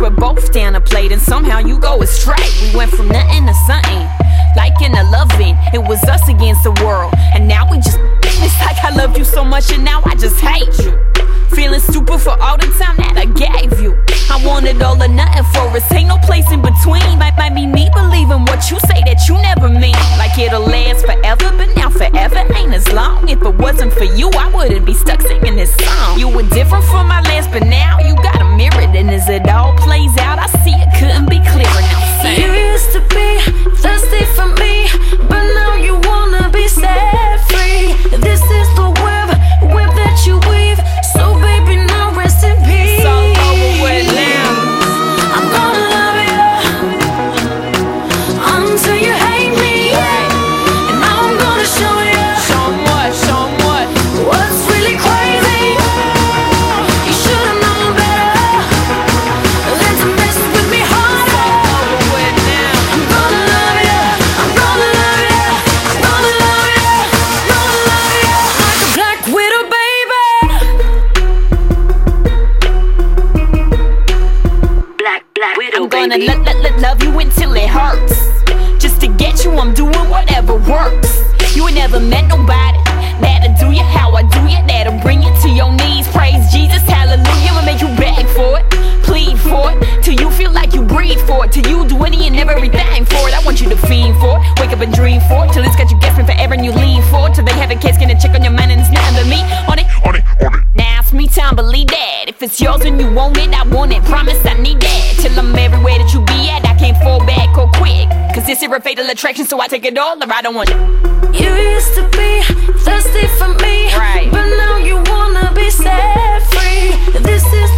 we're both down a plate, and somehow you go astray. We went from nothing to something, liking to loving. It was us against the world, and now we just, it's like I loved you so much and now I just hate you. Feeling stupid for all the time that I gave you. I wanted all or nothing for us, ain't no place in between. Might be me believing what you say that you never mean. Like it'll last forever, but now forever ain't as long. If it wasn't for you, I wouldn't be stuck singing this song. You were different from my last, but now you got a mirror. And as it all plays out, I see it couldn't be clearer now. Sing. You used to be thirsty for me, but now you wanna be set free. This is the web that you weave, so baby now rest in peace. It's all over with now. I'm gonna love you until you hate me, and now I'm gonna show you. Show 'em what? What's really crazy? You should've known better than to mess with me harder. It's all over with now. I'm gonna love you, I'm gonna love you, I'm gonna love you, gonna love you like a black widow, baby. Black widow, I'm gonna baby. love you until it hurts. Just to get you, I'm doing whatever works. You ain't never met nobody that'll do you how I do you, that'll bring you to your knees. Praise Jesus, hallelujah. I'ma make you beg for it, plead for it, till you feel like you breathe for it, till you do any and everything for it. I want you to fiend for it, wake up and dream for it, till it's got you guessing forever and you lean for it, till they have a case, gonna check on your mind and it's nothing but me on it. Now it's me time, believe that. If it's yours and you want it, I want it. Promise I need that. Till I'm everywhere that you be at, I can't fall back or quick. Cause this here a fatal attraction, so I take it all or I don't want it. You used to be thirsty for me, Right. but now you wanna be set free. This is